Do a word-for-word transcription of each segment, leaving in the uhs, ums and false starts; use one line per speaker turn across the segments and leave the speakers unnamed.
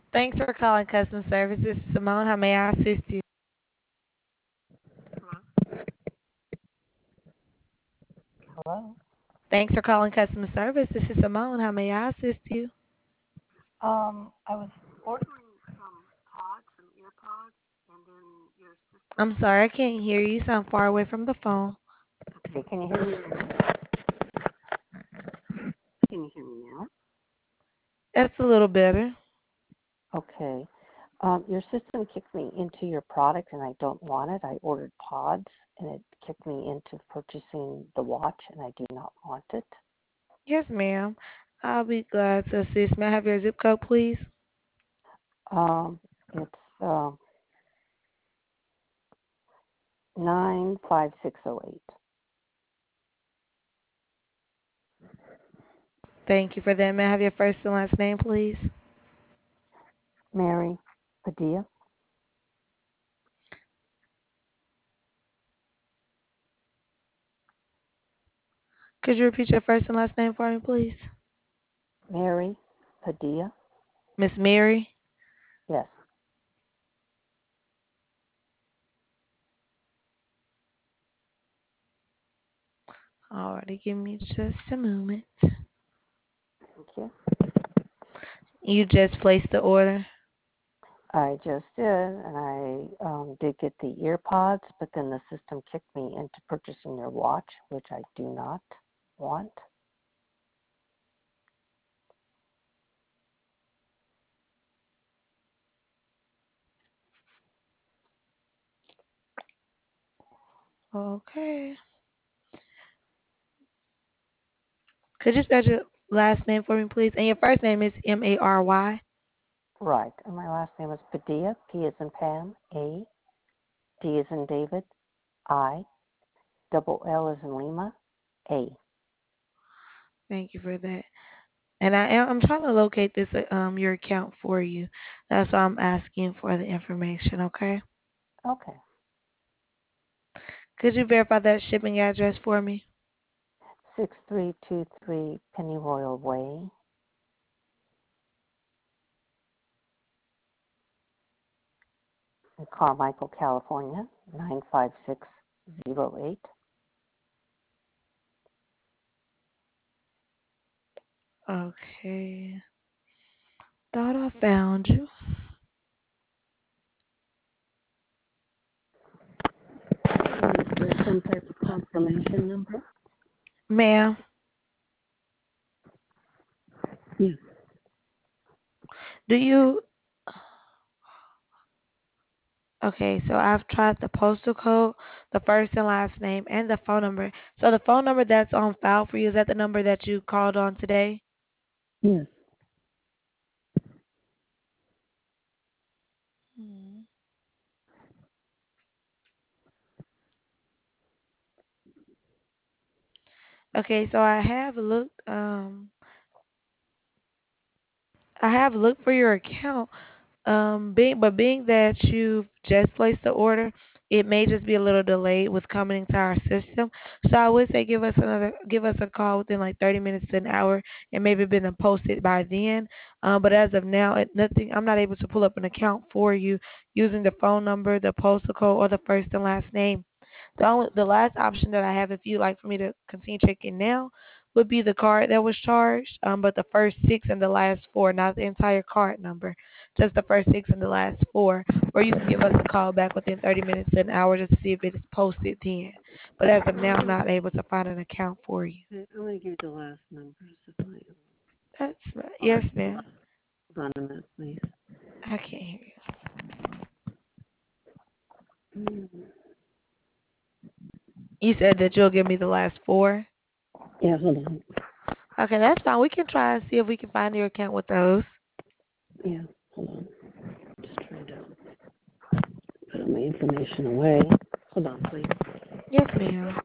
Thanks for calling customer service. This is Simone. How may I assist you?
Hello.
Thanks for calling customer service. This is Simone. How may I assist you?
Um, I was ordering some pods, some ear pods, and then your system
I'm
kicked.
sorry, I can't hear you. You sound far away from the phone.
Okay, can you hear me? Can you hear me now?
That's a little better.
Okay. Um, your system kicked me into your product, and I don't want it. I ordered pods, and it kicked me into purchasing the watch, and I do not want it.
Yes, ma'am. I'll be glad to assist. May I have your zip code, please?
Um, it's uh, nine five six zero eight.
Thank you for that. May I have your first and last name, please?
Mary Padilla.
Could you repeat your first and last name for me, please?
Mary Padilla.
Miss Mary?
Yes.
Alrighty, give me just a moment.
Thank you.
You just placed the order.
I just did, and I um, did get the ear pods, but then the system kicked me into purchasing your watch, which I do not want.
Okay. Could you spell your last name for me, please? And your first name is M A R Y.
Right, and my last name is Padilla, P as in Pam, A, D as in David, I, double L as in Lima, A.
Thank you for that. And I am I'm trying to locate this uh, um your account for you. That's why I'm asking for the information. Okay.
Okay,
Could you verify that shipping address for me?
six three two three Pennyroyal Way, in Carmichael, California, nine five six zero eight.
Okay. Thought I found you,
Is there some type of confirmation number?
ma'am.
Yes.
Do you? Okay. So I've tried the postal code, the first and last name, and the phone number. So the phone number that's on file for you, is that the number that you called on today?
Yes.
Hmm. Okay. So I have looked. Um, I have looked for your account. Um, being but being that you've just placed the order, it may just be a little delayed with coming into our system. So I would say give us another give us a call within like thirty minutes to an hour, and maybe been posted by then. Um, but as of now, it, nothing. I'm not able to pull up an account for you using the phone number, the postal code, or the first and last name. The only the last option that I have, if you'd like for me to continue checking now, would be the card that was charged, um, but the first six and the last four, not the entire card number, just the first six and the last four. Or you can give us a call back within thirty minutes to an hour just to see if it is posted then. But as of now, I'm not able to find an account for you.
Okay, I'm going to give you the last numbers of my
That's right. Yes,
card.
ma'am.
Hold on a minute, please.
I can't hear you.
Mm.
You said that you'll give me the last four.
Yeah, hold on.
Okay, that's fine. We can try and see if we can find your account with those.
Yeah, hold on. Just trying to put all my information away. Hold on, please.
Yes, ma'am.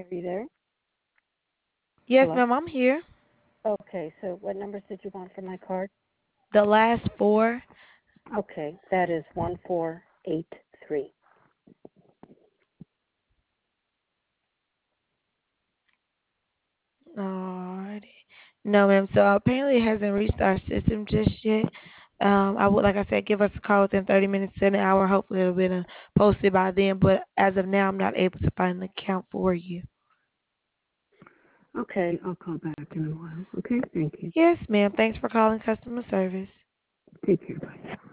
Are you there?
Yes,
Hello?
ma'am, I'm here.
Okay, so what numbers did you want for my card?
The last four.
Okay, that is one four eight three.
Alrighty. No, ma'am. So apparently it hasn't reached our system just yet. Um, I would, like I said, give us a call within thirty minutes to an hour. Hopefully it'll be uh, posted by then. But as of now, I'm not able to find an account for you.
Okay, I'll call back in a while. Okay, thank you.
Yes, ma'am. Thanks for calling customer service.
Take care. Bye.